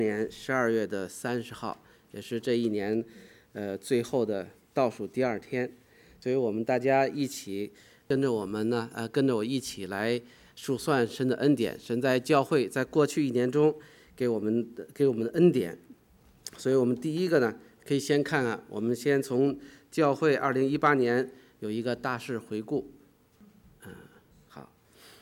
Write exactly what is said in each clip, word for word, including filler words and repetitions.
年十二月的三十号，也是这一年呃最后的倒数第二天，所以我们大家一起跟着我们呢，呃，跟着我一起来数算神的恩典。神在教会在过去一年中给我们的给我们的恩典，所以我们第一个呢，可以先看看，我们先从教会二零一八年有一个大事回顾。嗯，好，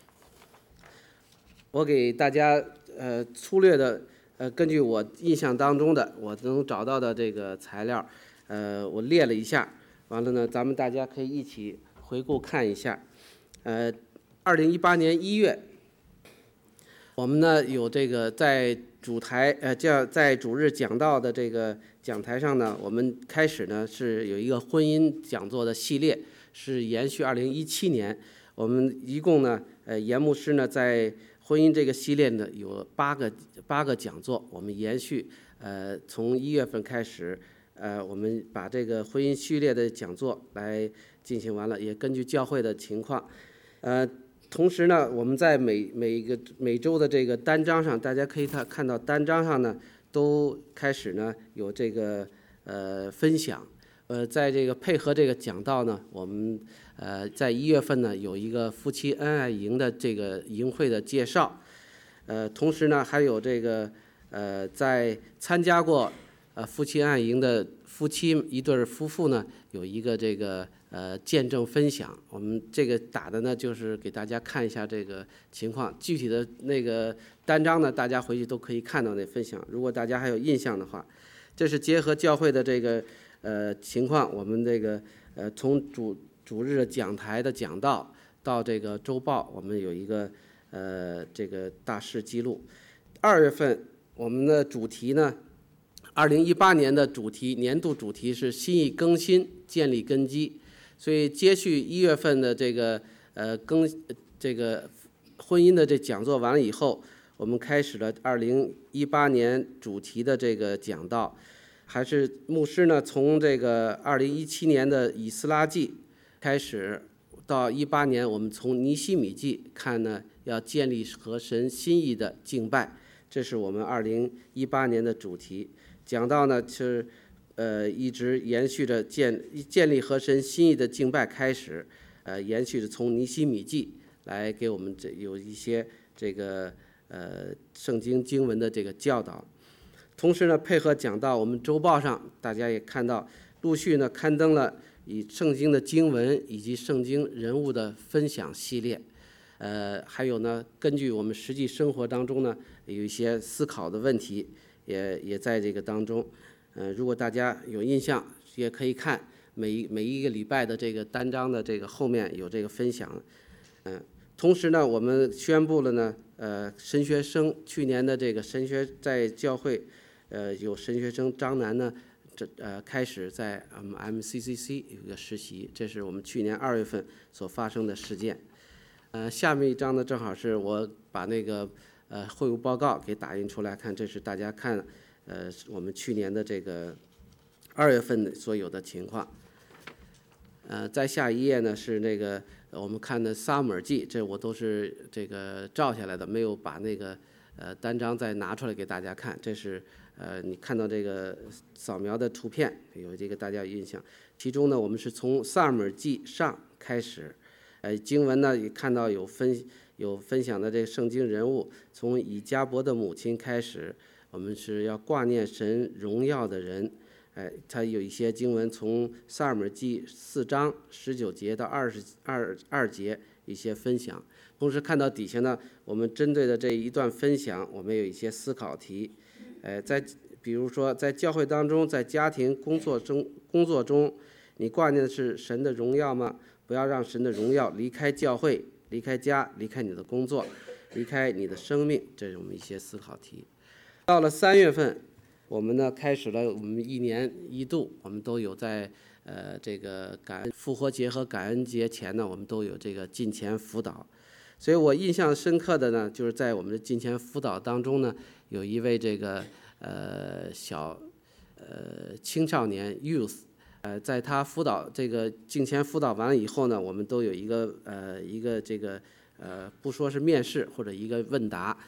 我给大家呃粗略的呃根据我印象当中的我能找到的这个材料，呃，我列了一下，完了呢，咱们大家可以一起回顾看一下。呃，二零一八年一月，我们呢有这个在主台呃叫在主日讲道的这个讲台上呢，我们开始呢是有一个婚姻讲座的系列，是延续二零一七年。我们一共呢，呃，严牧师呢在婚姻这个系列呢有八个八个讲座，我们延续呃从一月份开始，呃，我们把这个婚姻序列的讲座来进行完了，也根据教会的情况，呃，同时呢，我们在每每一个每周的这个单章上，大家可以看看到单章上呢都开始呢有这个呃分享，呃，在这个配合这个讲道呢，我们呃在一月份呢有一个夫妻恩爱营的这个营会的介绍，呃，同时呢还有这个呃在参加过呃夫妻恩爱营的夫妻一对夫妇呢有一个这个呃见证分享，我们这个打的呢就是给大家看一下这个情况，具体的那个单章呢大家回去都可以看到那分享，如果大家还有印象的话，这是结合教会的这个呃情况，我们这个呃从主主日的讲台的讲道到这个周报，我们有一个呃这个大事记录。二月份我们的主题呢，二零一八年的主题年度主题是心意更新，建立根基。所以接续一月份的这个呃更这个婚姻的这讲座完了以后，我们开始了二零一八年主题的这个讲道，还是牧师呢从这个二零一七年的以斯拉记开始，到一八年我们从尼希米记看呢，要建立合神心意的敬拜，这是我们二零一八年的主题。讲到呢是呃一直延续着建建立合神心意的敬拜开始，呃延续着从尼希米记来给我们这有一些这个呃圣经经文的这个教导。同时呢，配合讲到我们周报上大家也看到陆续呢刊登了以圣经的经文以及圣经人物的分享系列，呃还有呢根据我们实际生活当中呢有一些思考的问题，也也在这个当中。呃，如果大家有印象，也可以看每一每一个礼拜的这个单章的这个后面有这个分享。嗯、呃，同时呢，我们宣布了呢，呃，神学生去年的这个神学在教会，呃，有神学生张楠呢，这呃开始在我们 M C C C 有一个实习，这是我们去年二月份所发生的事件。呃，下面一张呢，正好是我把那个呃会务报告给打印出来看，这是大家看。呃，我们去年的这个二月份所有的情况。呃，在下一页呢是那个我们看的撒母耳记，这我都是这个照下来的，没有把那个呃单张再拿出来给大家看。这是呃你看到这个扫描的图片，有这个大家有印象。其中呢，我们是从撒母耳记上开始，呃经文呢也看到有分有分享的这个圣经人物，从以迦伯的母亲开始。我们是要挂念神荣耀的人，哎，他有一些经文从撒母耳记四章十九节到二十二二节一些分享。同时看到底下呢，我们针对的这一段分享，我们有一些思考题，哎，在比如说在教会当中，在家庭工作中工作中，你挂念的是神的荣耀吗？不要让神的荣耀离开教会，离开家，离开你的工作，离开你的生命，这是我们一些思考题。到了三月份，我们呢开始了我们一年一度，我们都有在呃这个感恩复活节和感恩节前呢，我们都有这个金钱辅导。所以我印象深刻的呢，就是在我们的金钱辅导当中呢，有一位这个呃小呃青少年 youth， 呃在他辅导这个金钱辅导完了以后呢，我们都有一个呃一个这个呃不说是面试或者一个问答。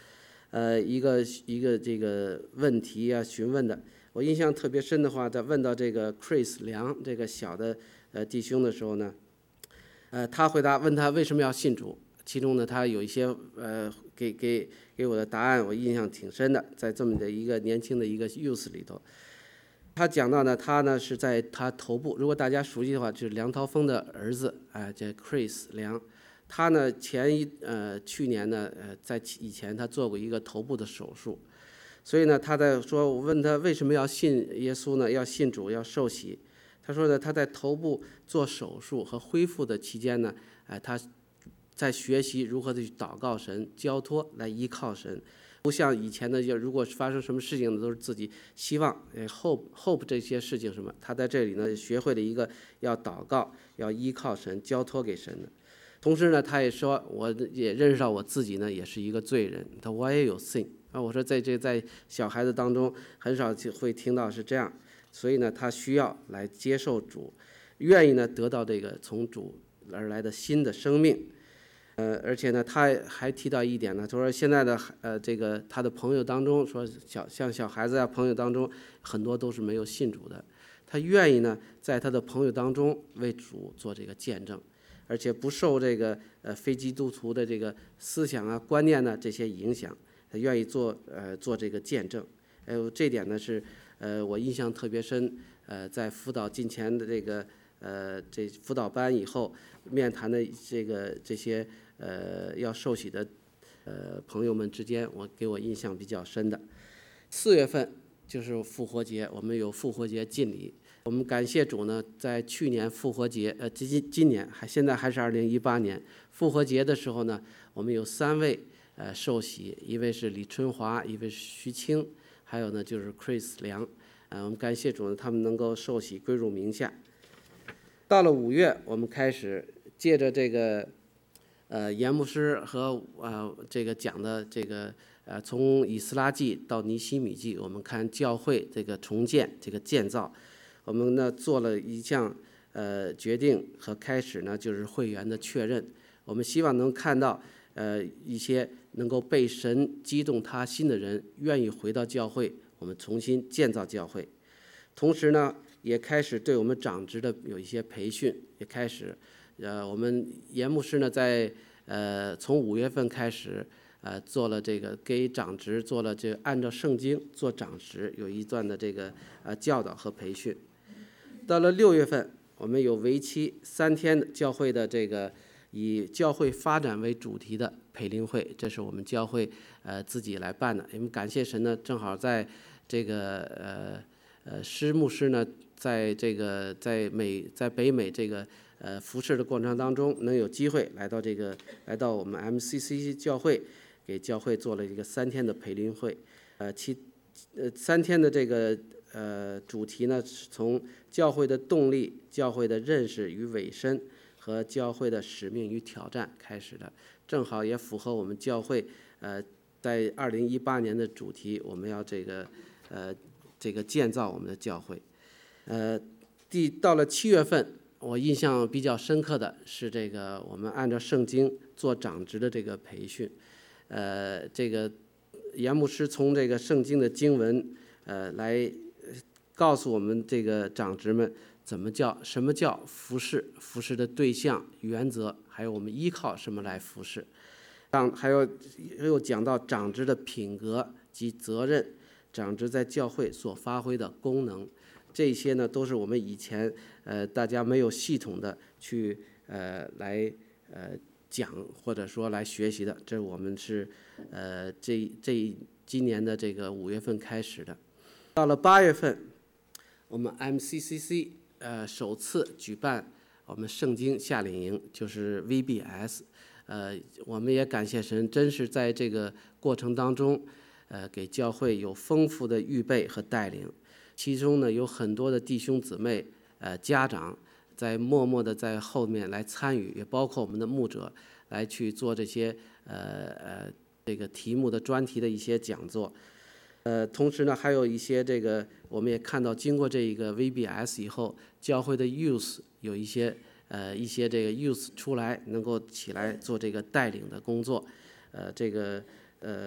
呃一个一个这个问题啊询问的。我印象特别深的话，在问到这个 Chris 梁这个小的呃弟兄的时候呢，呃，他回答问他为什么要信主，其中呢，他有一些呃给给给我的答案，我印象挺深的，在这么的一个年轻的一个 youth 里头。他讲到呢，他呢是在他头部，如果大家熟悉的话，就是梁涛峰的儿子，哎、呃，这 Chris 梁，他呢前一呃去年呢呃在以前他做过一个头部的手术，所以呢他在说，我问他为什么要信耶稣呢？要信主，要受洗。他说呢，他在头部做手术和恢复的期间呢，哎、呃，他在学习如何的去祷告神、交托来依靠神。不像以前的，如果发生什么事情呢，都是自己希望、呃 hope hope 这些事情什么，他在这里呢学会了一个要祷告、要依靠神、交托给神的。同时呢，他也说，我也认识到我自己呢也是一个罪人，他我也有 sin 啊。我说在这在小孩子当中很少会听到是这样，所以呢，他需要来接受主，愿意呢得到这个从主而来的新的生命。呃，而且呢，他还提到一点呢，他说现在的呃这个他的朋友当中，说小像小孩子啊朋友当中，很多都是没有信主的，他愿意呢在他的朋友当中为主做这个见证，而且不受这个呃非基督徒的这个思想啊观念呢这些影响，他愿意做呃做这个见证。呃，这点呢是呃我印象特别深。呃，在辅导近前的这个呃这辅导班以后，面谈的这个这些呃要受洗的呃朋友们之间，我给我印象比较深的。四月份就是复活节，我们有复活节敬礼。我们感谢主呢，在去年复活节，呃，今今年还现在还是二零一八年复活节的时候呢，我们有三位呃受洗，一位是李春华，一位是徐青，还有呢就是 Chris 梁。呃，我们感谢主呢，他们能够受洗归入名下。到了五月，我们开始借着这个呃严牧师和呃这个讲的这个呃从以斯拉记到尼希米记，我们看教会这个重建这个建造，我们呢做了一项呃决定和开始呢就是会员的确认。我们希望能看到呃一些能够被神激动他心的人愿意回到教会，我们重新建造教会。同时呢，也开始对我们长职的有一些培训，也开始，呃，我们严牧师呢，在呃从五月份开始，呃，做了这个给长职做了这按照圣经做长职有一段的这个呃教导和培训。到了六月份，我们有为期三天教会的这个以教会发展为主题的培灵会，这是我们教会呃自己来办的。因为感谢神呢，正好在这个呃呃施牧师呢，在这个在美在北美这个呃服侍的过程当中，能有机会来到这个来到我们 M C C 教会，给教会做了一个三天的培灵会。呃，其呃三天的这个呃主题呢，是从教会的动力、教会的认识与委身和教会的使命与挑战开始的，正好也符合我们教会呃在二零一八年的主题，我们要这个呃这个建造我们的教会。呃，第到了七月份，我印象比较深刻的是这个我们按照圣经做长职的这个培训。呃，这个严牧师从这个圣经的经文呃来告诉我们这个长职们怎么叫什么叫服侍，服侍的对象、原则，还有我们依靠什么来服侍。长还有又讲到长职的品格及责任，长职在教会所发挥的功能，这些呢都是我们以前呃大家没有系统的去呃来呃讲或者说来学习的，这我们是呃这这今年的这个五月份开始的。到了八月份，我们 M C C C 呃首次举办我们圣经夏令营，就是 V B S。呃，我们也感谢神，真是在这个过程当中，呃，给教会有丰富的预备和带领。其中呢，有很多的弟兄姊妹、呃家长，在默默的在后面来参与，也包括我们的牧者来去做这些呃呃这个题目的专题的一些讲座。呃，同时呢，还有一些这个，我们也看到，经过这一个 V B S 以后，教会的 youth 有一些呃一些这个 youth 出来，能够起来做这个带领的工作。呃，这个呃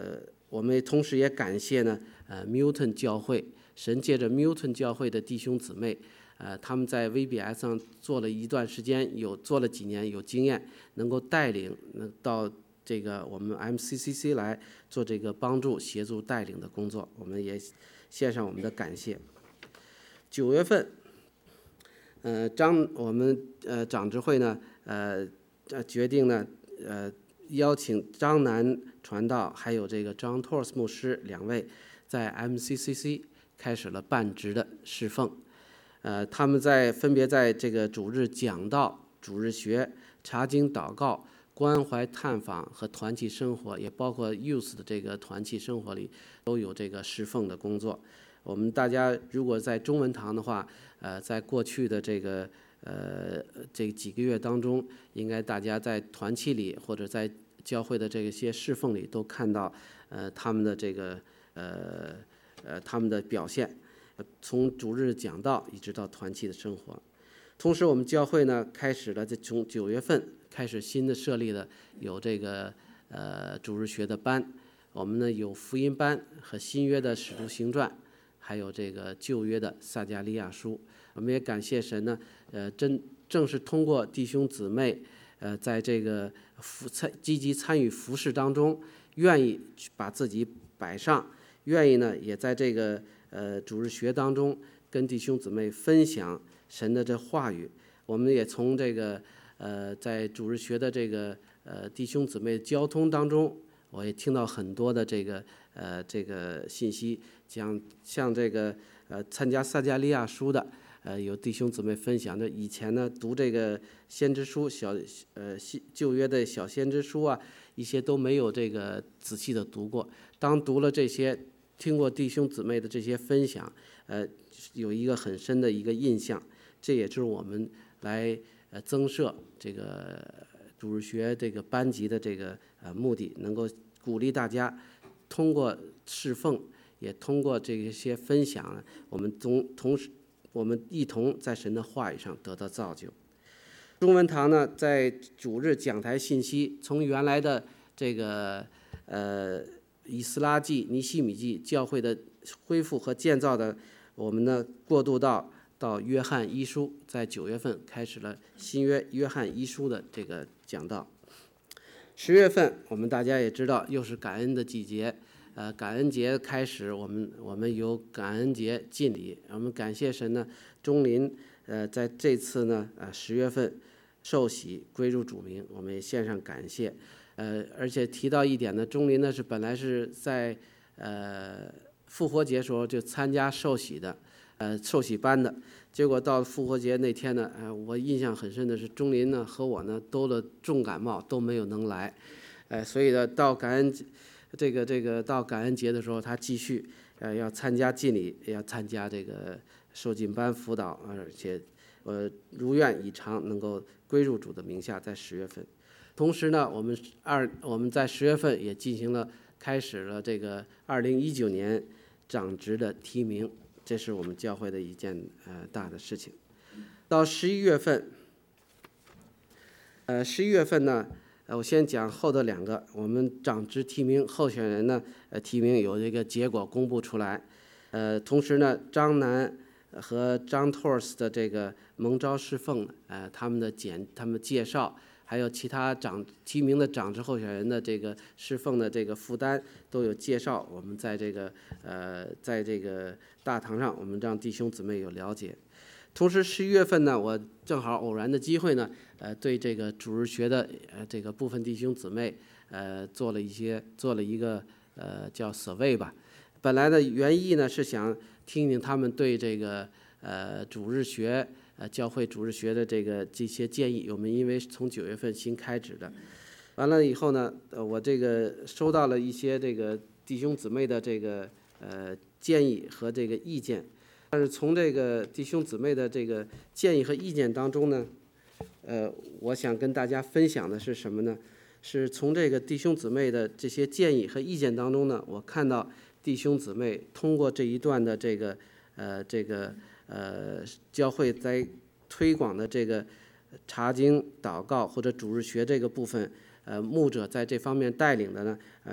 我们同时也感谢呢，呃，Milton 教会，神借着 Milton 教会的弟兄姊妹，呃，他们在 V B S 上做了一段时间，有做了几年，有经验，能够带领到这个我们 M C C C 来做这个帮助、协助、带领的工作，我们也献上我们的感谢。九月份，呃，张我们呃长执会呢，呃，决定呢，呃。邀请张南传道还有这个张托尔斯牧师两位在 M C C C 开始了半职的侍奉，呃，他们在分别在这个主日讲道、主日学、查经祷告、关怀探访和团契生活，也包括 Youth 的这个团契生活里都有这个侍奉的工作。我们大家如果在中文堂的话，呃，在过去的这个呃，这几个月当中，应该大家在团契里或者在教会的这些侍奉里都看到，呃，他们的这个呃呃他们的表现，从主日讲道一直到团契的生活。同时，我们教会呢开始了，从九月份开始新的设立了有这个呃主日学的班，我们呢有福音班和新约的使徒行传，还有这个旧约的撒迦利亚书。我们也感谢神呢，呃，真正是通过弟兄姊妹，呃，在这个服参积极参与服事当中，愿意把自己摆上，愿意呢也在这个呃主日学当中跟弟兄姊妹分享神的这话语。我们也从这个呃在主日学的这个呃弟兄姊妹交通当中，我也听到很多的这个呃这个信息，讲像这个呃参加撒迦利亚书的。呃，有弟兄姊妹分享的，以前呢读这个先知书小呃旧约的小先知书啊，一些都没有这个仔细的读过。当读了这些，听过弟兄姊妹的这些分享，呃，有一个很深的一个印象。这也是我们来呃增设这个主日学这个班级的这个呃目的，能够鼓励大家通过侍奉，也通过这些分享，我们同同时。我们一同在神的话语上得到造就。中文堂呢，在主日讲台信息从原来的这个呃以斯拉记、尼希米记教会的恢复和建造的，我们呢过渡到到约翰一书，在九月份开始了新约约翰一书的这个讲道。十月份，我们大家也知道，又是感恩的季节。呃，感恩节开始，我们我们有感恩节敬礼，我们感谢神呢，钟林呃在这次呢呃十月份受洗归入主名，我们也献上感谢。呃，而且提到一点呢，钟林呢是本来是在呃复活节时候就参加受洗的，呃受洗班的，结果到复活节那天呢，呃我印象很深的是钟林呢和我呢都了重感冒，都没有能来，呃所以呢到感恩。这个这个到感恩节的时候，他继续呃要参加敬礼，要参加这个受浸班辅导，而且呃如愿以偿能够归入主的名下，在十月份。同时呢，我们二我们在十月份也进行了开始了这个二零一九年长职的提名，这是我们教会的一件呃大的事情。到十一月份，呃十一月份呢。呃，我先讲后的两个，我们长职提名候选人呢，呃，提名有这个结果公布出来，呃，同时呢，张楠和张托尔斯的这个蒙召侍奉，呃，他们的简，他们介绍，还有其他长提名的长职候选人的这个侍奉的这个负担都有介绍，我们在这个呃，在这个大堂上，我们让弟兄姊妹有了解。同时十一月份呢，我正好偶然的机会呢，呃，对这个主日学的呃这个部分弟兄姊妹，呃，做了一些做了一个呃叫 survey 吧。本来的原意呢是想听听他们对这个呃主日学呃教会主日学的这个这些建议。我们因为从九月份新开始的，完了以后呢，呃，我这个收到了一些这个弟兄姊妹的这个呃建议和这个意见。但是从这个弟兄姊妹的这个建议和意见当中呢，呃，我想跟大家分享的是什么呢？是从这个弟兄姊妹的这些建议和意见当中呢，我看到弟兄姊妹通过这一段的这个呃这个呃教会在推广的这个查经、祷告或者主日学这个部分，呃，牧者在这方面带领的呢，呃，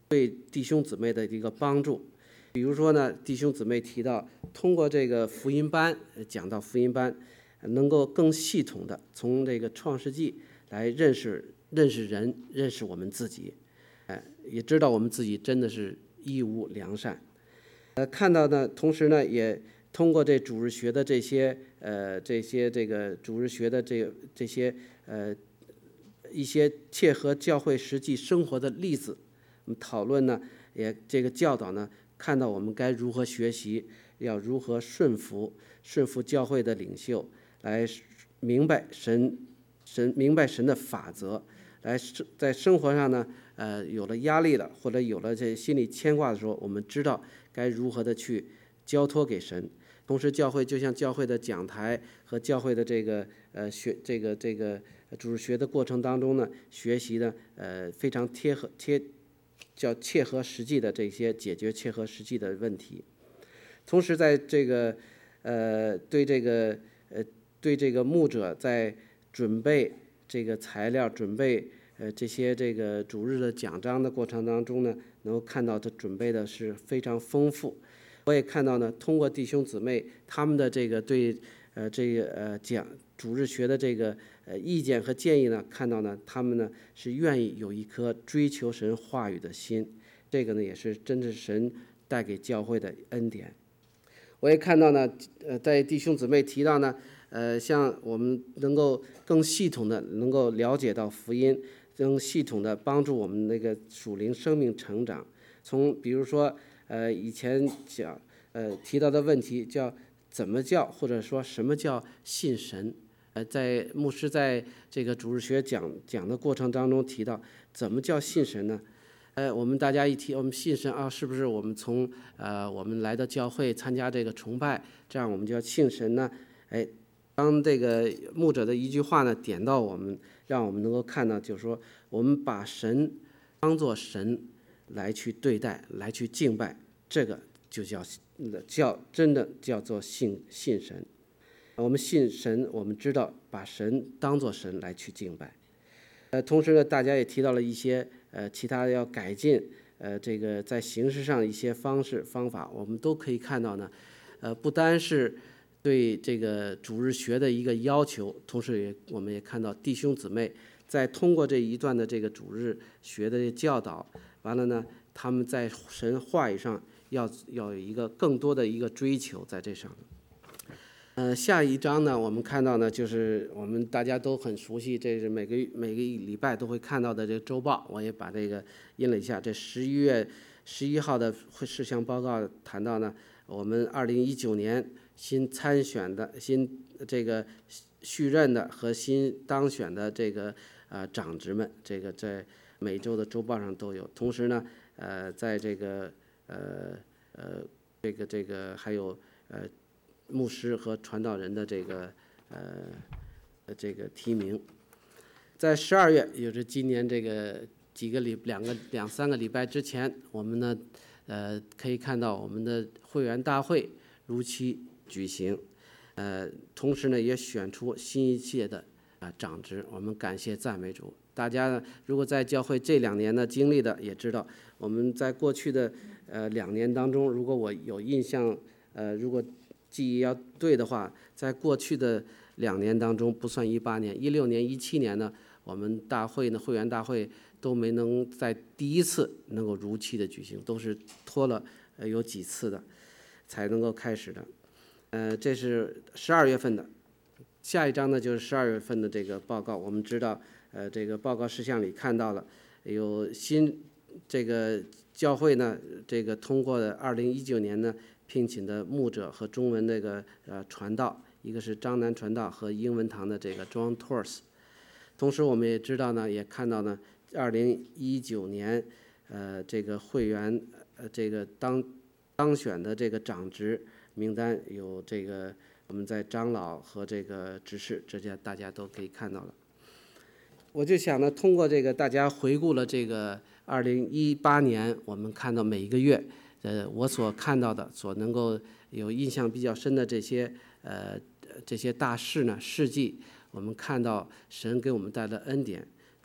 对弟兄姊妹的一个帮助。比如说呢，弟兄姊妹提到通过这个福音班，讲到福音班，能够更系统的从这个创世纪来认识认识人，认识我们自己，哎，也知道我们自己真的是义无良善。呃，看到呢，同时呢，也通过这主日学的这些呃这些这个主日学的这这些呃一些切合教会实际生活的例子，我们讨论呢，也这个教导呢，看到我们该如何学习，要如何顺服顺服教会的领袖，来明白神神明白神的法则，来在生活上呢，呃，有了压力了，或者有了这心理牵挂的时候，我们知道该如何的去交托给神。同时，教会就像教会的讲台和教会的这个呃学这个这个主日学的过程当中呢，学习呢，呃，非常贴合贴。叫切合实际的这些解决切合实际的问题，同时在这个呃对这个呃对这个牧者在准备这个材料、准备呃这些这个主日的讲章的过程当中呢，能够看到他准备的是非常丰富。我也看到呢，通过弟兄姊妹他们的这个对呃这个呃讲主日学的这个呃意见和建议呢，看到呢他们呢是愿意有一颗追求神话语的心，这个呢也是真是神带给教会的恩典。我也看到呢，呃，在弟兄姊妹提到呢，呃，像我们能够更系统的能够了解到福音，更系统的帮助我们那个属灵生命成长。从比如说，呃，以前讲呃提到的问题叫怎么叫，或者说什么叫信神。呃，在牧师在这个主日学讲讲的过程当中提到，怎么叫信神呢？呃，我们大家一提我们信神啊，是不是我们从呃我们来到教会参加这个崇拜，这样我们就要信神呢？哎，当这个牧者的一句话呢点到我们，让我们能够看到，就是说我们把神当作神来去对待，来去敬拜，这个就叫叫真的叫做信信神。我们信神，我们知道把神当作神来去敬拜。呃，同时呢，大家也提到了一些呃其他要改进呃这个在形式上一些方式方法，我们都可以看到呢，呃，不单是对这个主日学的一个要求，同时也我们也看到弟兄姊妹在通过这一段的这个主日学的教导，完了呢，他们在神话语上要要有一个更多的一个追求在这上面。呃，下一章呢，我们看到呢，就是我们大家都很熟悉，这是每个每个礼拜都会看到的这个周报，我也把这个印了一下。这十一月十一号的事项报告谈到呢，我们二零一九年新参选的、新这个续任的和新当选的这个呃长职们，这个在每周的周报上都有。同时呢，呃，在这个呃呃这个这个还有呃。牧师和传道人的这个呃这个提名，在十二月，也就是今年这个几个礼两个两三个礼拜之前，我们呢呃可以看到我们的会员大会如期举行，呃同时呢也选出新一届的啊长职，我们感谢赞美主。大家呢如果在教会这两年的经历的，也知道我们在过去的呃两年当中，如果我有印象，呃如果记忆要对的话，在过去的两年当中，不算一八年、一六年、一七年呢，我们大会呢会员大会都没能在第一次能够如期的举行，都是拖了呃有几次的才能够开始的。呃，这是十二月份的，下一章呢就是十二月份的这个报告。我们知道，呃，这个报告事项里看到了有新这个教会呢，这个通过的二零一九年呢。聘请的牧者和中文那个呃传道，一个是张南传道和英文堂的这个 John Torres。同时我们也知道呢，也看到呢，二零一九年呃这个会员呃这个当当选的这个长职名单有这个我们在长老和这个执事，这些大家都可以看到了。我就想呢，通过这个大家回顾了这个二零一八年，我们看到每一个月。呃，我所看到的，所能够有印象比较深的这些呃这些大事呢，事迹，我们看到神给我们带来恩典。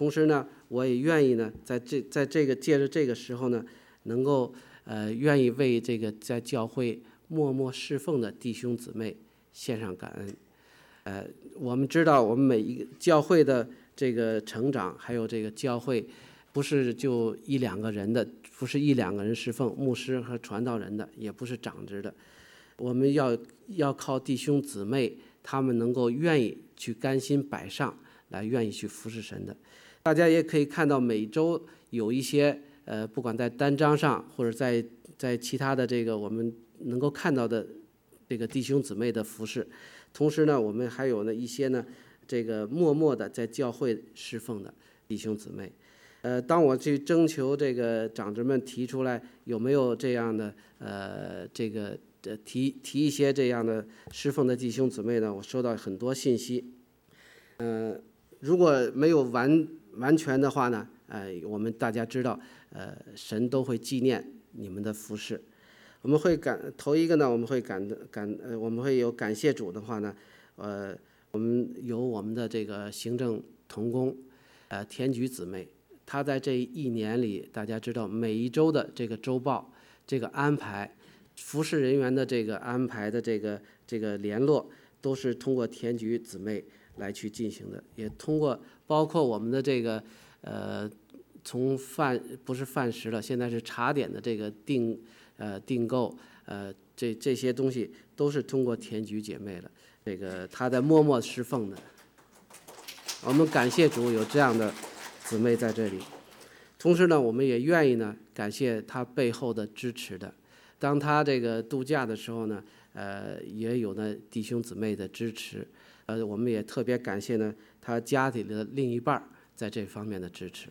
同时呢，我也愿意呢，在这在这个借着这个时候呢，能够呃愿意为这个在教会默默侍奉的弟兄姊妹献上感恩。呃，我们知道我们每一个教会的这个成长，还有这个教会，不是就一两个人的，不是一两个人侍奉，牧师和传道人的，也不是长职的。我们要要靠弟兄姊妹，他们能够愿意去甘心摆上来，愿意去服侍神的。大家也可以看到，每周有一些呃，不管在单章上，或者在在其他的这个我们能够看到的这个弟兄姊妹的服侍。同时呢，我们还有呢一些呢，这个默默的在教会侍奉的弟兄姊妹。呃，当我去征求这个长职们提出来有没有这样的呃这个呃提提一些这样的侍奉的弟兄姊妹呢，我收到很多信息。呃，如果没有完完全的话呢，呃，我们大家知道，呃，神都会纪念你们的服侍。我们会感头一个呢，我们会感感呃，我们会有感谢主的话呢，呃，我们有我们的这个行政同工，呃，田菊姊妹，她在这一年里，大家知道每一周的这个周报，这个安排，服侍人员的这个安排的这个这个联络，都是通过田菊姊妹来去进行的，也通过包括我们的这个呃，从饭不是饭食了，现在是茶点的这个定。呃，订购，呃，这这些东西都是通过田菊姐妹了。这个她在默默侍奉的，我们感谢主有这样的姊妹在这里。同时呢，我们也愿意呢感谢她背后的支持的。当她这个度假的时候呢，呃，也有呢弟兄姊妹的支持。呃，我们也特别感谢呢她家里的另一半在这方面的支持。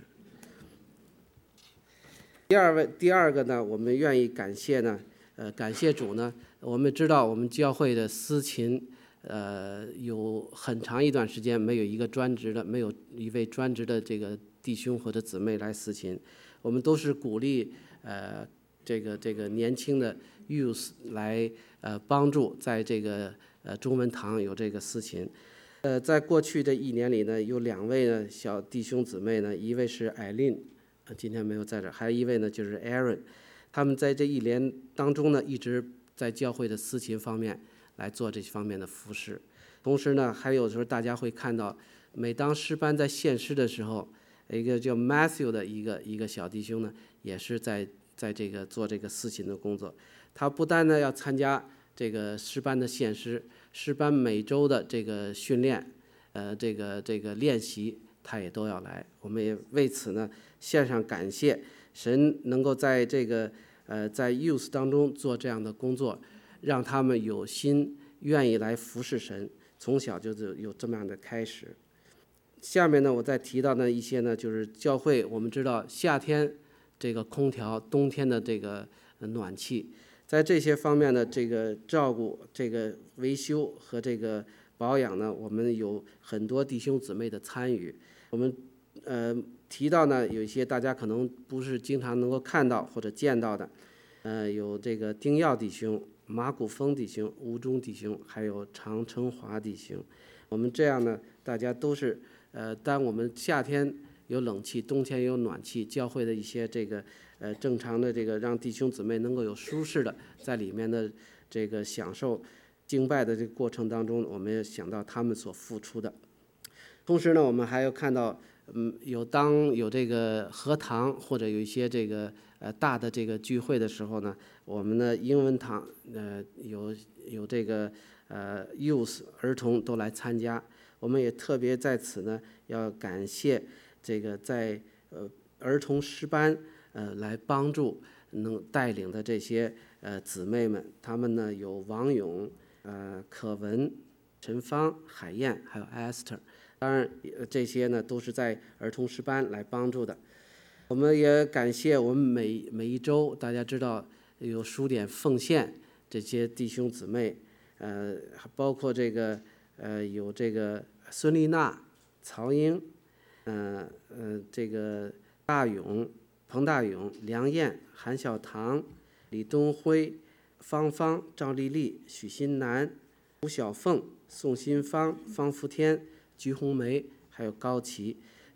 第二位，第二个呢，我们愿意感谢呢，呃，感谢主呢。我们知道我们教会的司琴，呃，有很长一段时间没有一个专职的，没有一位专职的这个弟兄或者姊妹来司琴。我们都是鼓励呃这个这个年轻的 youth 来呃帮助，在这个呃中文堂有这个司琴。呃，在过去的一年里呢，有两位呢小弟兄姊妹呢，一位是艾琳。今天没有在这儿，还有一位呢，就是 Aaron， 他们在这一年当中呢，一直在教会的司琴方面来做这方面的服侍。同时呢，还有时候大家会看到，每当诗班在献诗的时候，一个叫 Matthew 的一个一个小弟兄呢，也是在在这个做这个司琴的工作。他不但呢要参加这个诗班的献诗，诗班每周的这个训练，呃，这个这个练习，他也都要来。我们也为此呢献上感谢，神能够在这个呃在 youth 当中做这样的工作，让他们有心愿意来服侍神，从小就有这么样的开始。下面呢，我再提到呢一些呢，就是教会，我们知道夏天这个空调，冬天的这个暖气，在这些方面的这个照顾、这个维修和这个保养呢，我们有很多弟兄姊妹的参与。我们呃提到呢，有一些大家可能不是经常能够看到或者见到的，呃，有这个丁耀弟兄、马古峰弟兄、吴中弟兄，还有常成华弟兄。我们这样呢，大家都是呃，当我们夏天有冷气，冬天有暖气，教会的一些这个呃正常的这个让弟兄姊妹能够有舒适的在里面的这个享受敬拜的这个过程当中，我们也想到他们所付出的。同时呢，我们还有看到，嗯，有当有这个合堂或者有一些这个呃大的这个聚会的时候呢，我们的英文堂呃有有这个呃 youth 儿童都来参加。我们也特别在此呢要感谢这个在呃儿童诗班呃来帮助能带领的这些呃姊妹们，他们呢有王勇、呃可文、陈芳、海燕，还有 Esther。当然，这些呢都是在儿童诗班来帮助的。我们也感谢我们每每一周，大家知道有书点奉献这些弟兄姊妹，呃，包括这个呃有这个孙丽娜、曹英，呃呃这个大勇、彭大勇、梁燕、韩小棠、李东辉、方方、赵丽丽、许新南、吴小凤、宋新芳、方福天、鞠红梅，还有高琪，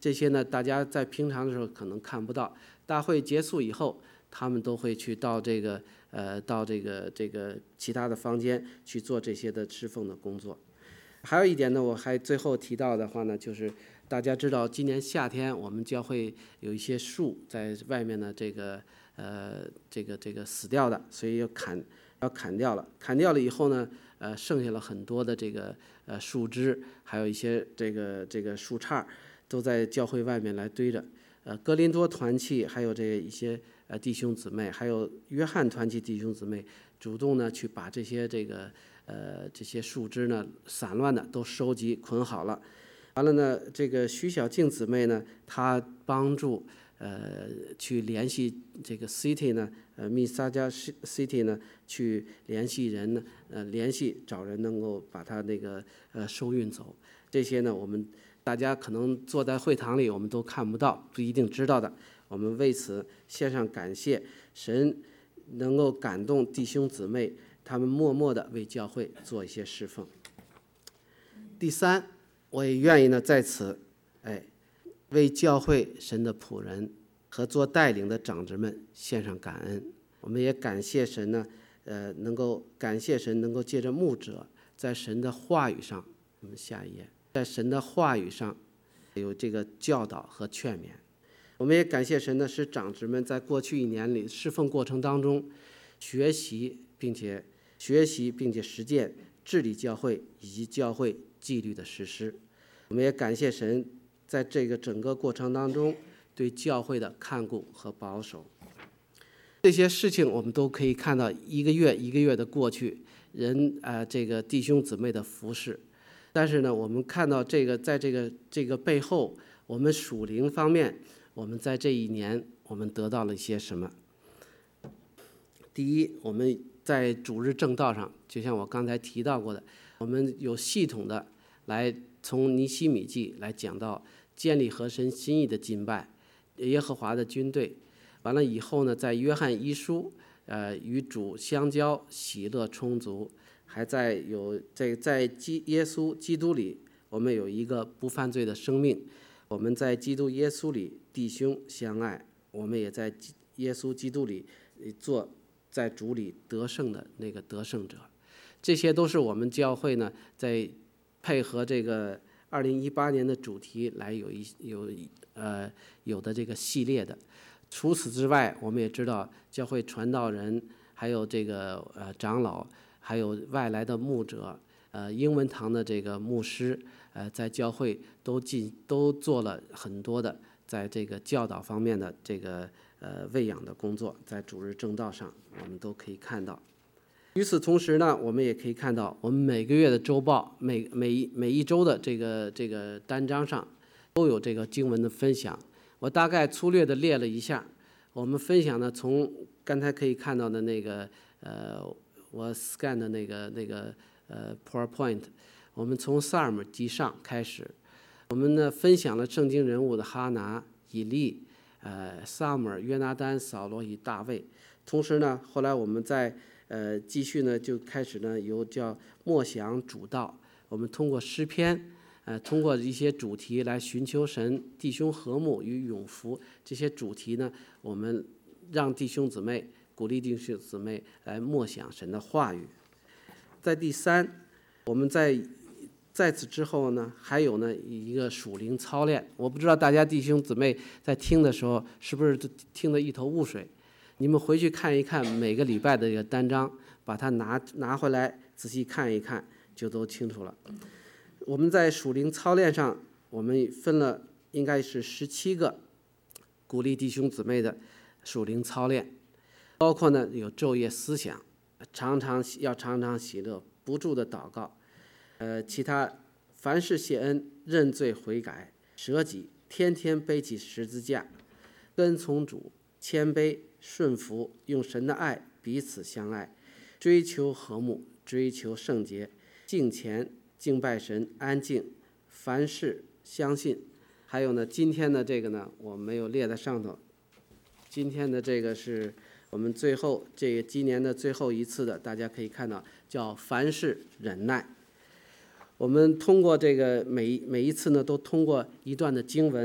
这些呢，大家在平常的时候可能看不到。大会结束以后，他们都会去到这个呃到这个这个其他的房间去做这些的侍奉的工作。还有一点呢，我还最后提到的话呢，就是大家知道，今年夏天我们教会有一些树在外面呢，这个呃这个这个死掉的，所以要砍要砍掉了。砍掉了以后呢，呃剩下了很多的这个呃树枝，还有一些这个这个树杈，都在教会外面来堆着。呃，哥林多团契还有这一些呃弟兄姊妹，还有约翰团契弟兄姊妹，主动呢去把这些这个呃这些树枝呢散乱的都收集捆好了。完了呢，这个徐小静姊妹呢，她帮助呃去联系这个 city 呢，呃密撒加 city 呢，去联系人呢，呃联系找人能够把它那个呃收运走。这些呢，我们大家可能坐在会堂里，我们都看不到，不一定知道的。我们为此献上感谢，神能够感动弟兄姊妹，他们默默的为教会做一些侍奉。第三，我也愿意呢在此，哎，为教会神的仆人和做带领的长子们献上感恩。我们也感谢神呢，呃，能够感谢神能够借着牧者在神的话语上，我们下一页，在神的话语上有这个教导和劝勉。我们也感谢神呢，使长子们在过去一年里侍奉过程当中学习，并且学习并且实践治理教会以及教会纪律的实施。我们也感谢神在这个整个过程当中对教会的看顾和保守。这些事情我们都可以看到，一个月一个月的过去，人啊、呃，这个弟兄姊妹的服侍。但是呢，我们看到这个在这个这个背后，我们属灵方面，我们在这一年我们得到了一些什么？第一，我们在主日正道上，就像我刚才提到过的，我们有系统的来从尼希米记来讲到建立合神心意的敬拜，耶和华的军队。完了以后呢，在约翰一书，呃，与主相交，喜乐充足，还在有在在基耶稣基督里，我们有一个不犯罪的生命。我们在基督耶稣里弟兄相爱，我们也在耶稣基督里做在主里得胜的那个得胜者。这些都是我们教会呢，在配合这个二零一八年的主题来有一有呃有的这个系列的。除此之外，我们也知道教会传道人，还有这个呃长老，还有外来的牧者，呃英文堂的这个牧师，呃在教会都进都做了很多的在这个教导方面的这个呃喂养的工作，在主日正道上我们都可以看到。与此同时呢，我们也可以看到，我们每个月的周报，每每一每一周的这个这个单章上都有这个经文的分享。我大概粗略的列了一下，我们分享呢，从刚才可以看到的那个呃，我 scan 的那个那个呃 PowerPoint， 我们从萨尔姆记上开始，我们呢分享了圣经人物的哈拿、以利、呃萨姆尔、约拿单、扫罗与大卫。同时呢，后来我们在呃继续呢就开始呢由叫默想主道，我们通过诗篇。呃，通过一些主题来寻求神、弟兄和睦与永福这些主题呢，我们让弟兄姊妹鼓励弟兄姊妹来默想神的话语。在第三，我们在在此之后呢，还有呢一个属灵操练。我不知道大家弟兄姊妹在听的时候是不是听得一头雾水？你们回去看一看每个礼拜的这个单章，把它拿拿回来仔细看一看，就都清楚了。我们在属灵操练上，我们分了应该是十七个鼓励弟兄姊妹的属灵操练，包括呢有昼夜思想，常常要常常喜乐，不住的祷告，呃，其他凡事谢恩，认罪悔改，舍己，天天背起十字架，跟从主，谦卑顺服，用神的爱彼此相爱，追求和睦，追求圣洁，敬虔。敬拜神，安静，凡事相信。还有呢，今天的这个呢，我没有列在上头。今天的这个是我们最后这个今年的最后一次的，大家可以看到，叫凡事忍耐。我们通过这个每每一次呢，都通过一段的经文，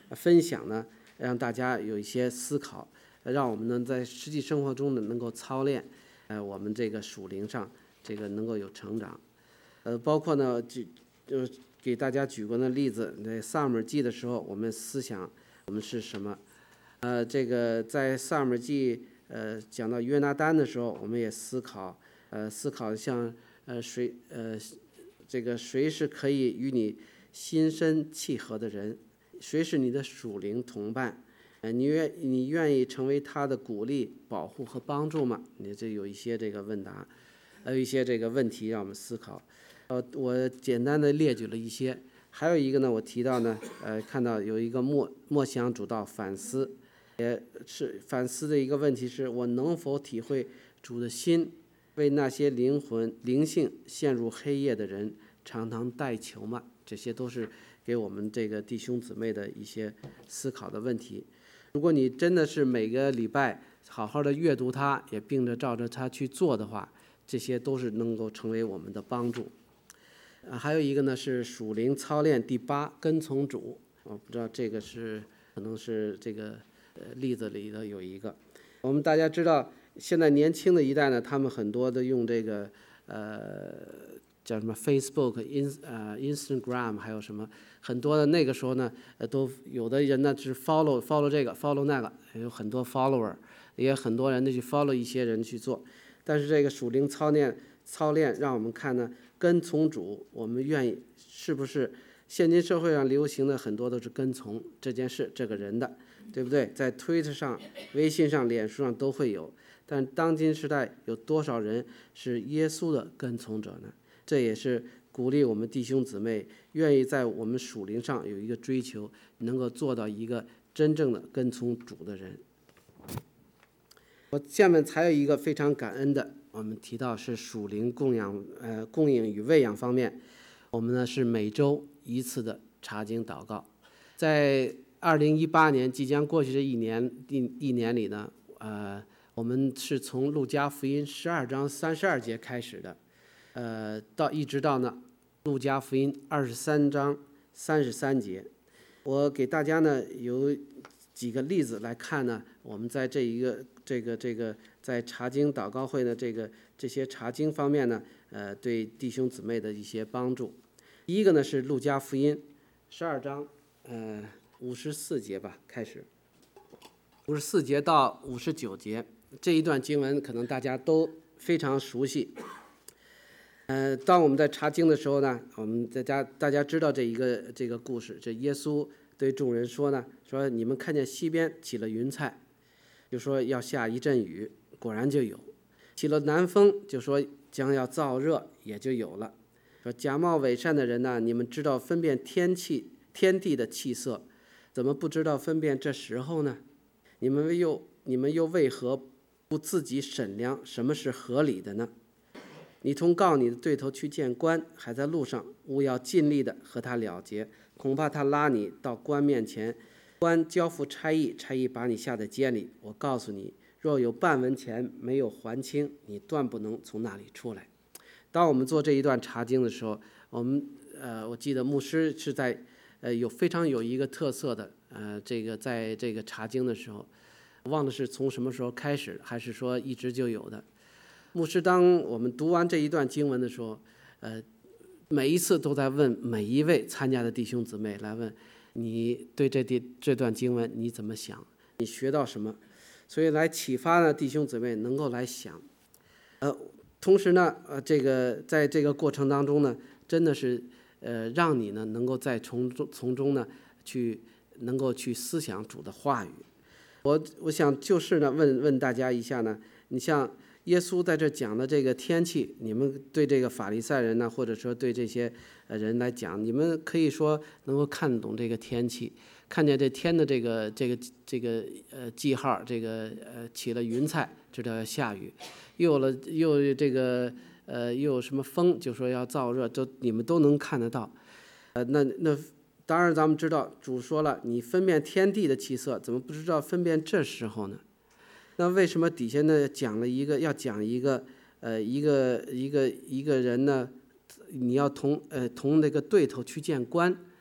分享呢，让大家有一些思考，让我们呢在实际生活中呢能够操练，呃，我们这个属灵上这个能够有成长。呃，包括呢，举就是给大家举过的例子，在撒母耳记的时候，我们思想我们是什么？呃，这个在撒母耳记呃讲到约拿单的时候，我们也思考，呃，思考像呃谁呃这个谁是可以与你心深契合的人，谁是你的属灵同伴？呃，你愿你愿意成为他的鼓励、保护和帮助吗？你这有一些这个问答，还有一些这个问题让我们思考。呃，我简单的列举了一些，还有一个呢，我提到呢，呃，看到有一个默默想主道反思，也是反思的一个问题是，我能否体会主的心，为那些灵魂灵性陷入黑夜的人常常代求吗？这些都是给我们这个弟兄姊妹的一些思考的问题。如果你真的是每个礼拜好好的阅读它，也并着照着它去做的话，这些都是能够成为我们的帮助。啊，还有一个呢是属灵操练第八，跟从主。我不知道这个是可能是这个呃例子里的有一个。我们大家知道，现在年轻的一代呢，他们很多的用这个呃叫什么 Facebook、In 呃 Instagram， 还有什么很多的那个时候呢，呃都有的人呢是 follow follow 这个 follow 那个，有很多 follower， 也很多人呢去 follow 一些人去做。但是这个属灵操练操练让我们看呢，跟从主，我们愿意是不是现今社会上流行的很多都是跟从这件事这个人的，对不对？在推特上、微信上、脸书上都会有，但当今时代有多少人是耶稣的跟从者呢？这也是鼓励我们弟兄姊妹愿意在我们属灵上有一个追求，能够做到一个真正的跟从主的人。我下面还有一个非常感恩的，我们提到是属灵供养，呃，供应与喂养方面，我们呢是每周一次的查经祷告。在二零一八年即将过去的一年一一年里呢，呃，我们是从路加福音十二章三十二节开始的，呃，到一直到呢路加福音二十三章三十三节。我给大家呢有几个例子来看呢，我们在这一个这个这个在查经祷告会的这个这些查经方面呢，呃，对弟兄姊妹的一些帮助。第一个呢是路加福音十二章，呃，五十四节吧，开始，五十四节到五十九节这一段经文，可能大家都非常熟悉。呃，当我们在查经的时候呢，我们大家大家知道这一个这个故事，这耶稣对众人说呢，说你们看见西边起了云彩，就说要下一阵雨，果然就有；起了南风，就说将要燥热，也就有了。说假冒伪善的人呢，你们知道分辨天气天地的气色，怎么不知道分辨这时候呢？你们又你们又为何不自己审量什么是合理的呢？你同告你的对头去见官，还在路上，务要尽力的和他了结，恐怕他拉你到官面前，官交付差役，差役把你下在监里。我告诉你，若有半文钱没有还清，你断不能从那里出来。当我们做这一段查经的时候，我们呃，我记得牧师是在呃有非常有一个特色的呃，这个在这个查经的时候，忘了是从什么时候开始，还是说一直就有的。牧师当我们读完这一段经文的时候，呃，每一次都在问每一位参加的弟兄姊妹来问你对这地这段经文你怎么想，你学到什么，所以来启发呢弟兄姊妹能够来想。呃，同时呢，呃，这个在这个过程当中呢，真的是呃让你呢能够在从中从中呢去能够去思想主的话语。我我想就是呢问问大家一下呢，你像耶稣在这讲的这个天气，你们对这个法利赛人呢，或者说对这些人来讲，你们可以说能够看懂这个天气，看见这天的这个这个这个呃记号，这个呃起了云彩，知道要下雨，又有了又这个呃又有什么风，就说要燥热，都你们都能看得到。呃，那那当然咱们知道，主说了，你分辨天地的气色，怎么不知道分辨这时候呢？那为什么底下呢讲了一个要讲一个呃一个一个一个人呢？你要同呃同那个对头去见官，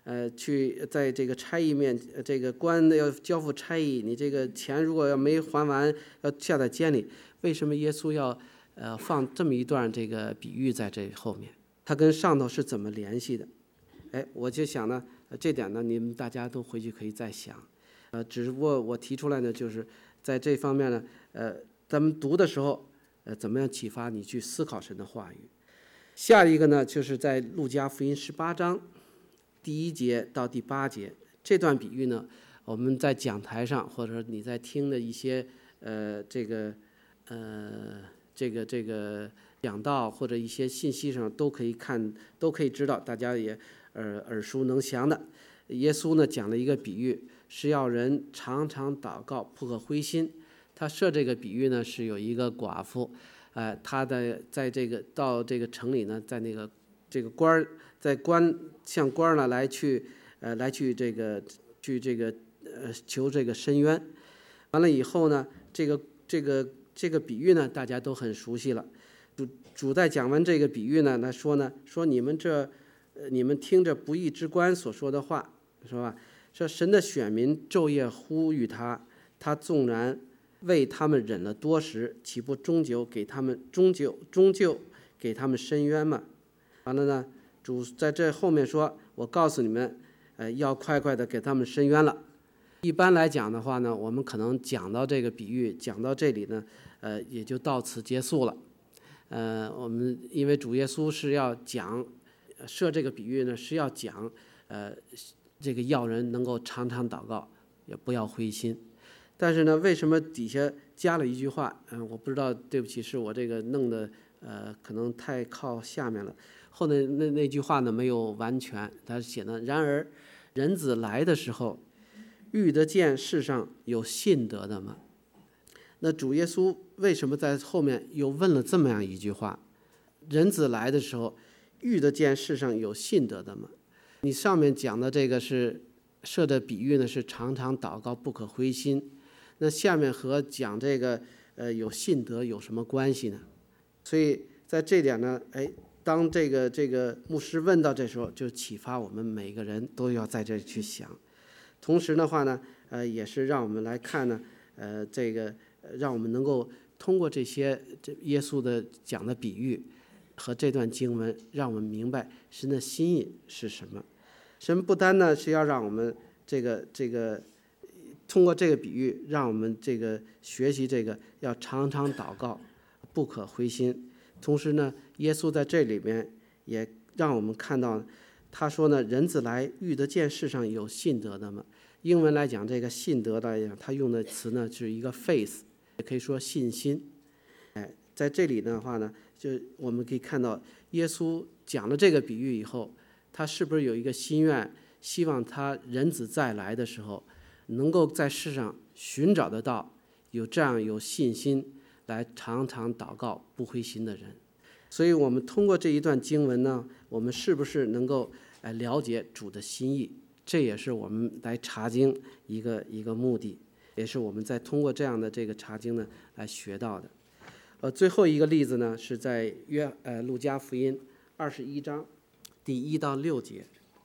呃，去在这个差役面，这个官要交付差役，你这个钱如果要没还完，要下在监里。为什么耶稣要呃放这么一段这个比喻在这后面？他跟上头是怎么联系的？哎，我就想呢，这点呢，你们大家都回去可以再想。呃，只不过我提出来呢，就是在这方面呢，呃，咱们读的时候，呃，怎么样启发你去思考神的话语？下一个呢，就是在路加福音十八章第一节到第八节这段比喻呢，我们在讲台上或者说你在听的一些呃这个呃这个这个讲道或者一些信息上都可以看，都可以知道，大家也呃耳熟能详的。耶稣呢讲了一个比喻，是要人常常祷告，不可灰心。他设这个比喻呢，是有一个寡妇，呃，他的在这个到这个城里呢，在那个这个官儿在官向官儿呢来去呃来去这个去这个呃求这个申冤。完了以后呢，这个这个这个比喻呢，大家都很熟悉了。主主在讲完这个比喻呢，他说呢，说你们这呃你们听着不义之官所说的话，是吧？说神的选民昼夜呼吁他，他纵然为他们忍了多时，岂不终究给他们终究终究给他们伸冤吗？完了呢，主在这后面说，我告诉你们，呃，要快快的给他们伸冤了。一般来讲的话呢，我们可能讲到这个比喻，讲到这里呢，呃，也就到此结束了。呃，我们因为主耶稣是要讲，设这个比喻呢，是要讲，呃，这个要人能够常常祷告，也不要灰心。但是呢，为什么底下加了一句话？嗯、呃，我不知道，对不起，是我这个弄的，呃，可能太靠下面了。后面那那句话呢，没有完全，他写的，然而人子来的时候，遇得见世上有信德的吗？那主耶稣为什么在后面又问了这么样一句话？人子来的时候，遇得见世上有信德的吗？你上面讲的这个是设的比喻呢，是常常祷告，不可灰心。那下面和讲这个呃有信德有什么关系呢？所以在这点呢，哎，当这个这个牧师问到这时候，就启发我们每个人都要在这里去想。同时的话呢，呃，也是让我们来看呢，呃，这个让我们能够通过这些这耶稣的讲的比喻和这段经文，让我们明白神的心意是什么。神不单呢是要让我们这个这个通过这个比喻，让我们这个学习这个要常常祷告，不可灰心。同时呢，耶稣在这里面也让我们看到，他说呢，人子来遇得见世上有信德的吗？英文来讲，这个信德来讲，他用的词呢是一个 faith， 也可以说信心。哎，在这里的话呢，就我们可以看到，耶稣讲了这个比喻以后，他是不是有一个心愿，希望他人子再来的时候，能够在世上寻找得到有这样有信心来常常祷告不灰心的人。所以我们通过这一段经文呢，我们是不是能够来了解主的心意？这也是我们来查经一个一个目的，也是我们在通过这样的这个查经呢来学到的。呃，最后一个例子呢，是在约呃路加福音二十一章第一到六节。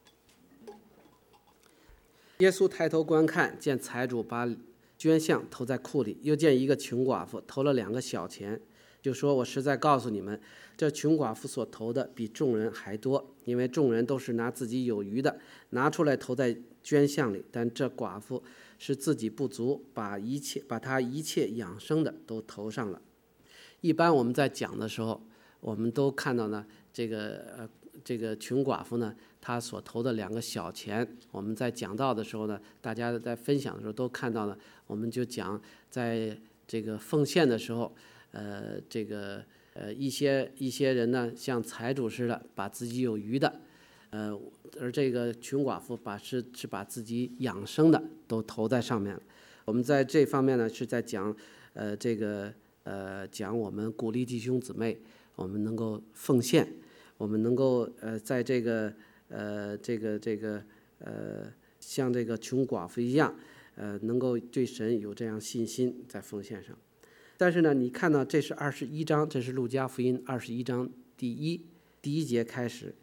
耶稣抬头观看，见财主把捐项投在库里，又见一个穷寡妇投了两个小钱，就说：“我实在告诉你们，这穷寡妇所投的比众人还多，因为众人都是拿自己有余的拿出来投在捐项里，但这寡妇是自己不足，把一切把她一切养生的都投上了。”一般我们在讲的时候，我们都看到呢，这个呃这个穷寡妇呢，她所投的两个小钱，我们在讲到的时候呢，大家在分享的时候都看到了，我们就讲在这个奉献的时候，呃，这个呃一些一些人呢，像财主似的，把自己有余的，呃，而这个穷寡妇把是是把自己养生的都投在上面了。我们在这方面呢，是在讲呃这个呃讲我们鼓励弟兄姊妹，我们能够奉献，我们能够呃在这个呃这个这个呃像这个穷寡妇一样，呃能够对神有这样信心在奉献上。但是呢，你看到这是二十一章，这是路加福音二十一章第一第一节开始，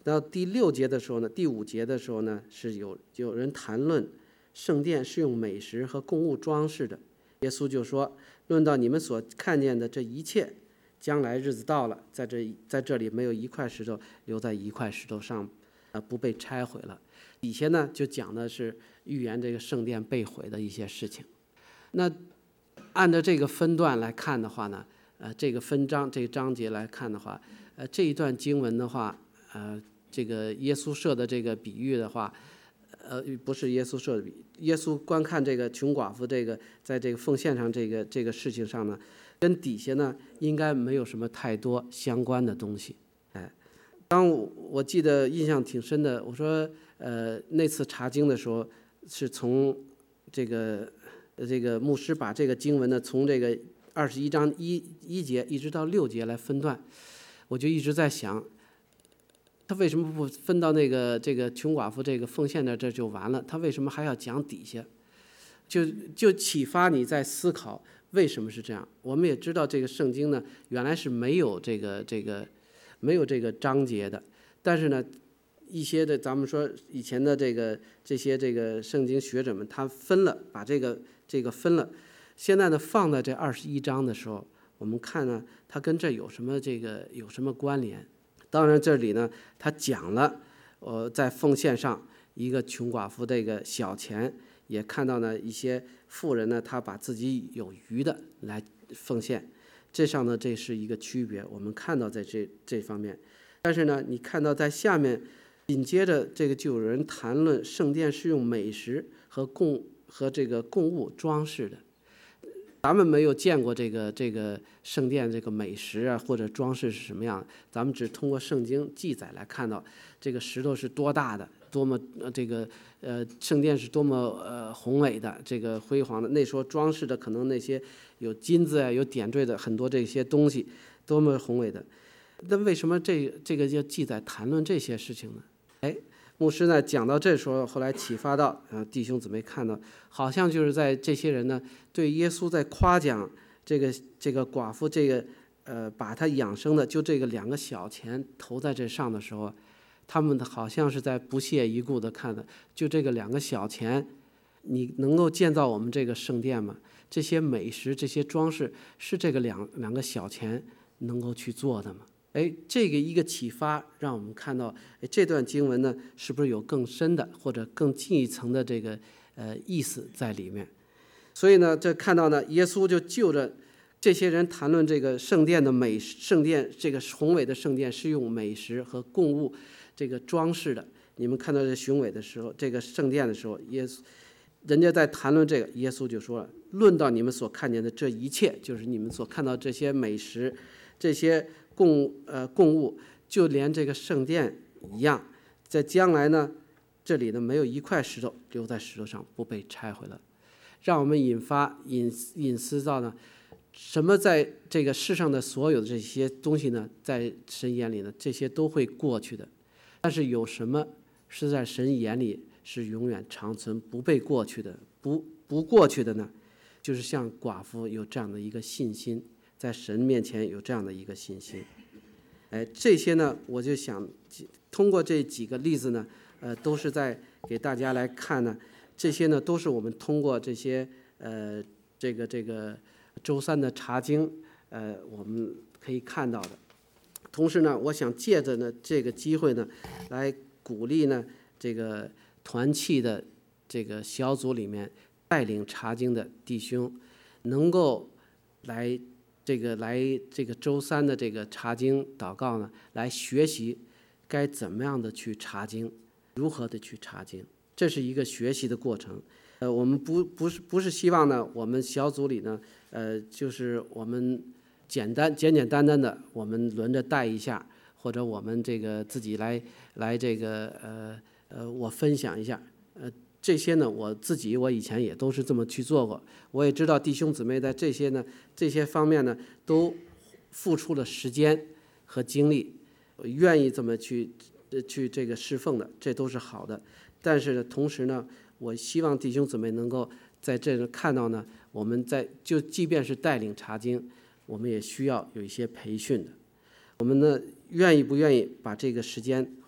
到第六节的时候呢，第五节的时候呢，是有有人谈论圣殿是用美石和供物装饰的。耶稣就说：“论到你们所看见的这一切，将来日子到了，在这在这里没有一块石头留在一块石头上，呃，不被拆毁了。”底下呢就讲的是预言这个圣殿被毁的一些事情。那按照这个分段来看的话呢，呃，这个分章这个章节来看的话，呃，这一段经文的话，呃，这个耶稣设的这个比喻的话，呃，不是耶稣设的比喻，耶稣观看这个穷寡妇这个在这个奉献上这个这个事情上呢，跟底下呢应该没有什么太多相关的东西。哎，当我我记得印象挺深的，我说呃那次查经的时候，是从这个这个牧师把这个经文呢从这个二十一章一一节一直到六节来分段，我就一直在想，他为什么不分到那个这个穷寡妇这个奉献的这就完了？他为什么还要讲底下？就就启发你在思考为什么是这样。我们也知道这个圣经呢原来是没有这个这个没有这个章节的，但是呢一些的咱们说以前的这个这些这个圣经学者们他分了，把这个这个分了，现在呢放在这二十一章的时候，我们看呢它跟这有什么这个有什么关联？当然这里呢他讲了呃在奉献上一个穷寡妇这个小钱，也看到呢一些富人呢他把自己有余的来奉献，这上呢这是一个区别，我们看到在这这方面。但是呢你看到在下面紧接着这个就有人谈论圣殿是用美石和供和这个供物装饰的。咱们没有见过这个这个圣殿这个美石啊或者装饰是什么样，咱们只通过圣经记载来看到这个石头是多大的，多么呃这个呃圣殿是多么呃宏伟的，这个辉煌的。那时候装饰的可能那些有金子啊有点缀的很多这些东西，多么宏伟的。那为什么这这个要记载谈论这些事情呢？哎，牧师呢讲到这时候，后来启发到，呃，弟兄姊妹看到，好像就是在这些人呢对耶稣在夸奖这个这个寡妇这个呃把他养生的就这个两个小钱投在这上的时候，他们好像是在不屑一顾的看的，就这个两个小钱，你能够建造我们这个圣殿吗？这些美食这些装饰是这个两两个小钱能够去做的吗？哎，这个一个启发，让我们看到，哎，这段经文呢，是不是有更深的或者更进一层的这个呃意思在里面？所以呢，这看到呢，耶稣就就着这些人谈论这个圣殿的美，圣殿这个宏伟的圣殿是用美石和供物这个装饰的。你们看到这雄伟的时候，这个圣殿的时候，耶稣人家在谈论这个，耶稣就说了：“论到你们所看见的这一切，就是你们所看到这些美石，这些。”供呃供物，就连这个圣殿一样，在将来呢，这里呢没有一块石头留在石头上不被拆毁了，让我们引发引引思到呢，什么在这个世上的所有的这些东西呢，在神眼里呢，这些都会过去的，但是有什么是在神眼里是永远长存不被过去的，不不过去的呢？就是像寡妇有这样的一个信心。在神面前有这样的一个信心，哎，这些呢，我就想通过这几个例子呢，呃，都是在给大家来看呢，这些呢都是我们通过这些呃这个这个周三的查经，呃，我们可以看到的。同时呢，我想借着呢这个机会呢，来鼓励呢这个团契的这个小组里面带领查经的弟兄，能够来。这个来这个周三的这个查经祷告呢，来学习该怎么样的去查经，如何的去查经，这是一个学习的过程。呃，我们不不是不是希望呢，我们小组里呢，呃，就是我们简单简简单单的，我们轮着带一下，或者我们这个自己来来这个呃呃，我分享一下，呃。这些呢，我自己我以前也都是这么去做过，我也知道弟兄姊妹在这些呢这些方面呢都付出了时间和精力，愿意这么去去这个侍奉的，这都是好的。但是呢，同时呢，我希望弟兄姊妹能够在这看到呢，我们在就即便是带领查经，我们也需要有一些培训的。我们呢，愿意不愿意把这个时间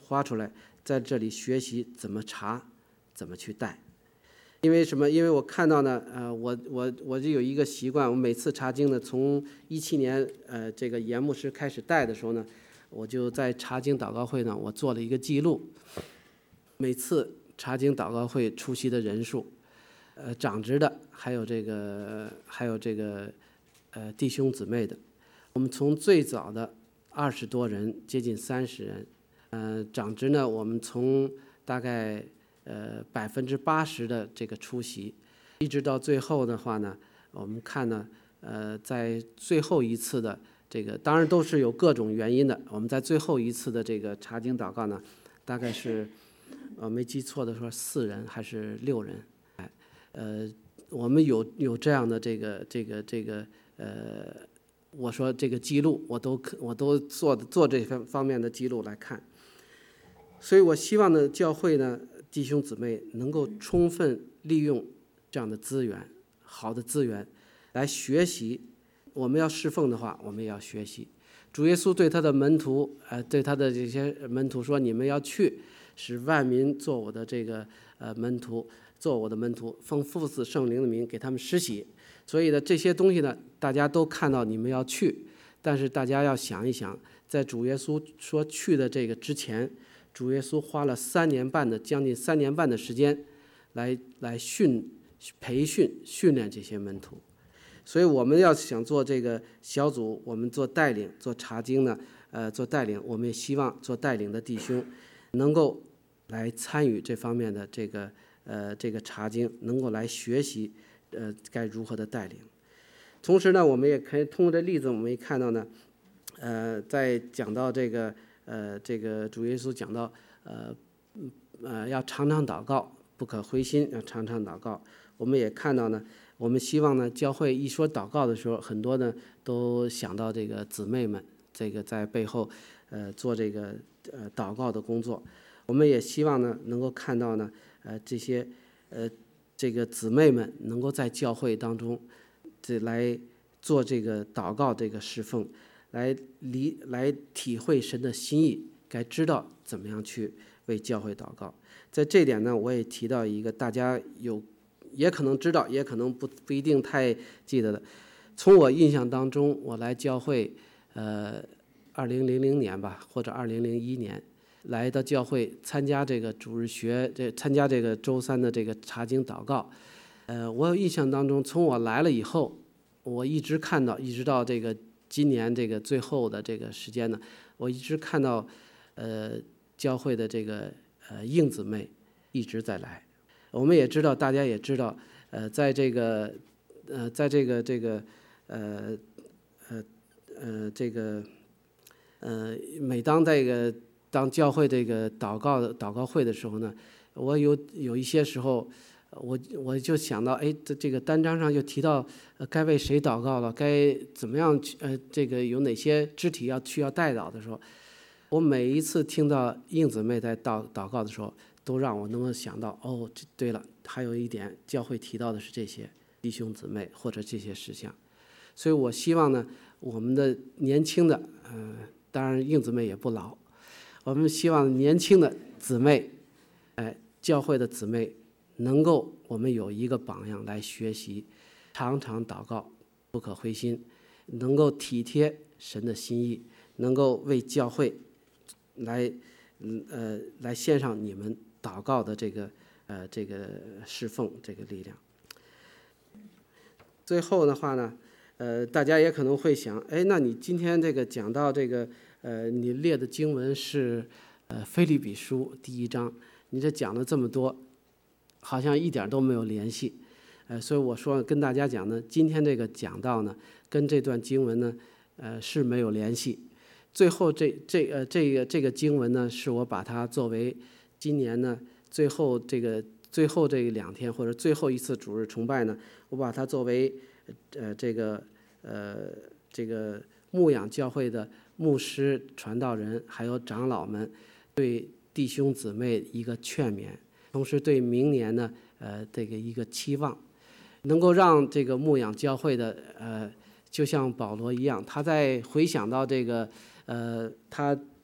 花出来，在这里学习怎么查，怎么去带。因为什么？因为我看到呢，呃，我我我就有一个习惯，我每次查经呢，从一七年呃这个严牧师开始带的时候呢，我就在查经祷告会呢，我做了一个记录，每次查经祷告会出席的人数，呃，长职的，还有这个还有这个呃弟兄姊妹的，我们从最早的二十多人，接近三十人，呃，长职呢，我们从大概呃百分之八十的这个出席，一直到最后的话呢，我们看呢，呃，在最后一次的这个，当然都是有各种原因的。我们在最后一次的这个查经祷告呢，大概是，呃，没记错的说四人还是六人，哎，呃，我们有有这样的这个这个这个呃，我说这个记录，我都我都做做这方方面的记录来看。所以我希望呢，教会呢，弟兄姊妹能够充分利用这样的资源，好的资源，来学习。我们要侍奉的话，我们也要学习。主耶稣对他的门徒，呃，对他的这些门徒说：“你们要去，使万民做我的这个呃门徒，做我的门徒，奉父子圣灵的名给他们施洗。”所以呢，这些东西呢，大家都看到你们要去，但是大家要想一想，在主耶稣说去的这个之前，主耶稣花了三年半的将近三年半的时间来来训培训训练这些门徒。所以我们要想做这个小组，我们做带领做查经呢，呃，做带领，我们也希望做带领的弟兄能够来参与这方面的这个呃这个查经，能够来学习呃该如何的带领。同时呢，我们也可以通过这例子，我们也看到呢，呃，在讲到这个呃这个主耶稣讲到呃呃要常常祷告，不可灰心，要常常祷告。我们也看到呢，我们希望呢，教会一说祷告的时候，很多呢都想到这个姊妹们，这个在背后呃做这个呃祷告的工作。我们也希望呢，能够看到呢，呃这些呃这个姊妹们能够在教会当中，这来做这个祷告这个侍奉，来理来体会神的心意，该知道怎么样去为教会祷告。在这点呢，我也提到一个大家有也可能知道，也可能不不一定太记得的。从我印象当中，我来教会，呃，二零零零年吧，或者二零零一年，来到教会参加这个主日学，这参加这个周三的这个查经祷告。呃，我有印象当中，从我来了以后，我一直看到，一直到这个今年这个最后的这个时间呢，我一直看到，呃，教会的这个呃硬姊妹一直在来。我们也知道，大家也知道，呃，在这个，呃，在这个这个，呃，呃，呃，这个，呃，每当这个当教会这个祷告祷告会的时候呢，我有有一些时候，我我就想到，哎，这这个单章上就提到，呃，该为谁祷告了，该怎么样去，呃，这个有哪些肢体要需要代祷的时候，我每一次听到硬姊妹在祷祷告的时候，都让我能够想到，哦，这对了，还有一点，教会提到的是这些弟兄姊妹或者这些事项，所以我希望呢，我们的年轻的，嗯、呃，当然硬姊妹也不老，我们希望年轻的姊妹，哎，教会的姊妹能够我们有一个榜样来学习，常常祷告，不可灰心，能够体贴神的心意，能够为教会来，嗯呃，来献上你们祷告的这个呃这个侍奉这个力量。最后的话呢，呃，大家也可能会想，哎，那你今天这个讲到这个，呃，你列的经文是呃腓立比书第一章，你这讲了这么多，好像一点都没有联系，呃，所以我说跟大家讲呢，今天这个讲道呢，跟这段经文呢，呃是没有联系。最后这这呃这个这个经文呢，是我把它作为今年呢最后这个最后这两天或者最后一次主日崇拜呢，我把它作为呃这个呃这个牧养教会的牧师、传道人还有长老们对弟兄姊妹一个劝勉，同时对明年呢呃这个一个期望，能够让这个牧养教会的呃就像保罗一样，他在回想到这个。呃，他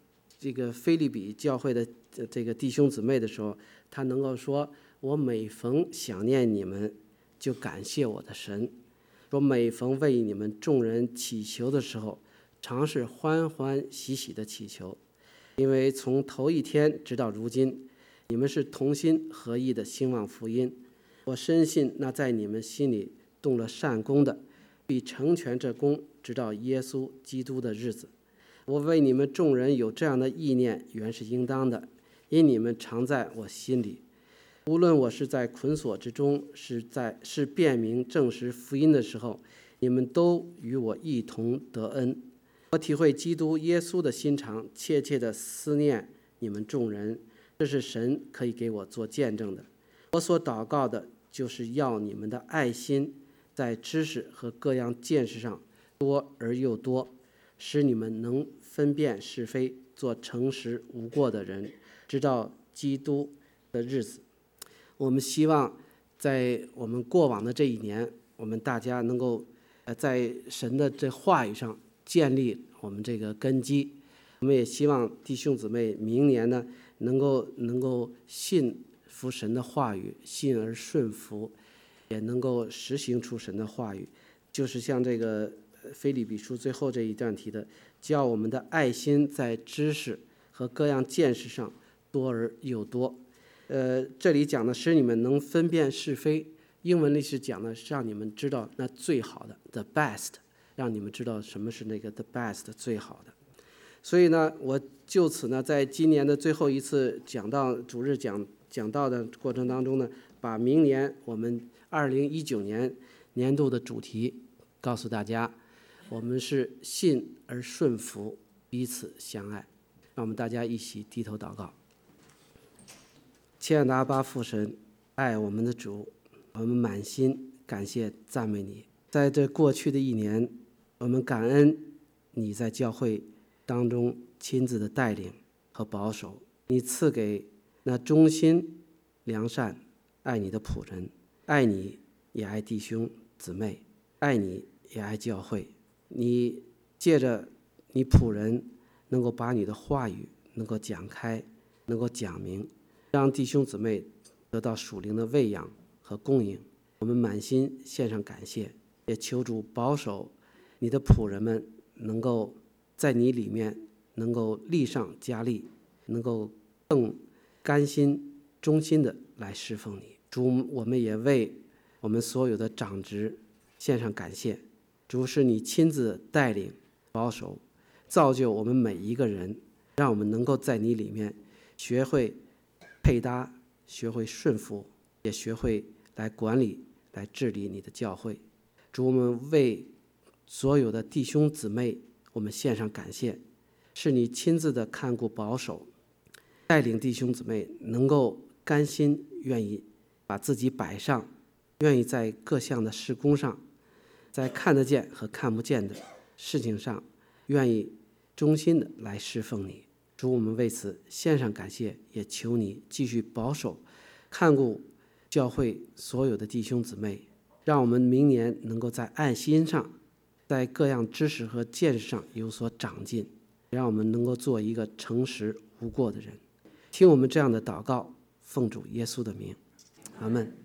这个腓立比教会的这个弟兄姊妹的时候，他能够说：“我每逢想念你们，就感谢我的神。说每逢为你们众人祈求的时候，常是欢欢喜喜的祈求，因为从头一天直到如今，你们是同心合意的兴旺福音。我深信那在你们心里动了善功的，必成全这功，直到耶稣基督的日子。我为你们众人有这样的意念，原是应当的，因你们常在我心里。无论我是在捆锁之中，是在是辨明证实福音的时候，你们都与我一同得恩。我体会基督耶稣的心肠，切切的思念你们众人，这是神可以给我做见证的。我所祷告的，就是要你们的爱心在知识和各样见识上多而又多，使你们能分辨是非，做诚实无过的人，直到基督的日子。我们希望在我们过往的这一年，我们大家能够呃在神的这话语上建立我们这个根基。我们也希望弟兄姊妹明年呢，能够能够信服神的话语，信而顺服，也能够实行出神的话语。就是像这个腓立比书最后这一段提的，叫我们的爱心在知识和各样见识上多而又多。呃，这里讲的使你们能分辨是非，英文里是讲的是让你们知道那最好的 the best， 让你们知道什么是那个 the best 最好的。所以呢，我就此呢，在今年的最后一次讲道主日讲讲道的过程当中呢，把明年我们二零一九年年度的主题告诉大家，我们是信而顺服，彼此相爱。让我们大家一起低头祷告。亲爱的阿爸父神，爱我们的主，我们满心感谢赞美你。在这过去的一年，我们感恩你在教会当中亲自的带领和保守，你赐给那忠心良善爱你的仆人，爱你也爱弟兄姊妹，爱你也爱教会。你借着你仆人能够把你的话语能够讲开，能够讲明，让弟兄姊妹得到属灵的喂养和供应。我们满心献上感谢，也求主保守你的仆人们能够在你里面能够力上加力，能够更甘心忠心的来侍奉你。主，我们也为我们所有的长职献上感谢。主，是你亲自带领保守造就我们每一个人，让我们能够在你里面学会配搭，学会顺服，也学会来管理来治理你的教会。主，我们为所有的弟兄姊妹我们献上感谢，是你亲自的看顾保守，带领弟兄姊妹能够甘心愿意把自己摆上，愿意在各项的事工上，在看得见和看不见的事情上，愿意忠心的来侍奉你。主，我们为此献上感谢，也求你继续保守看顾教会所有的弟兄姊妹，让我们明年能够在爱心上，在各样知识和见识上有所长进，让我们能够做一个诚实无过的人。听我们这样的祷告，奉主耶稣的名，阿们。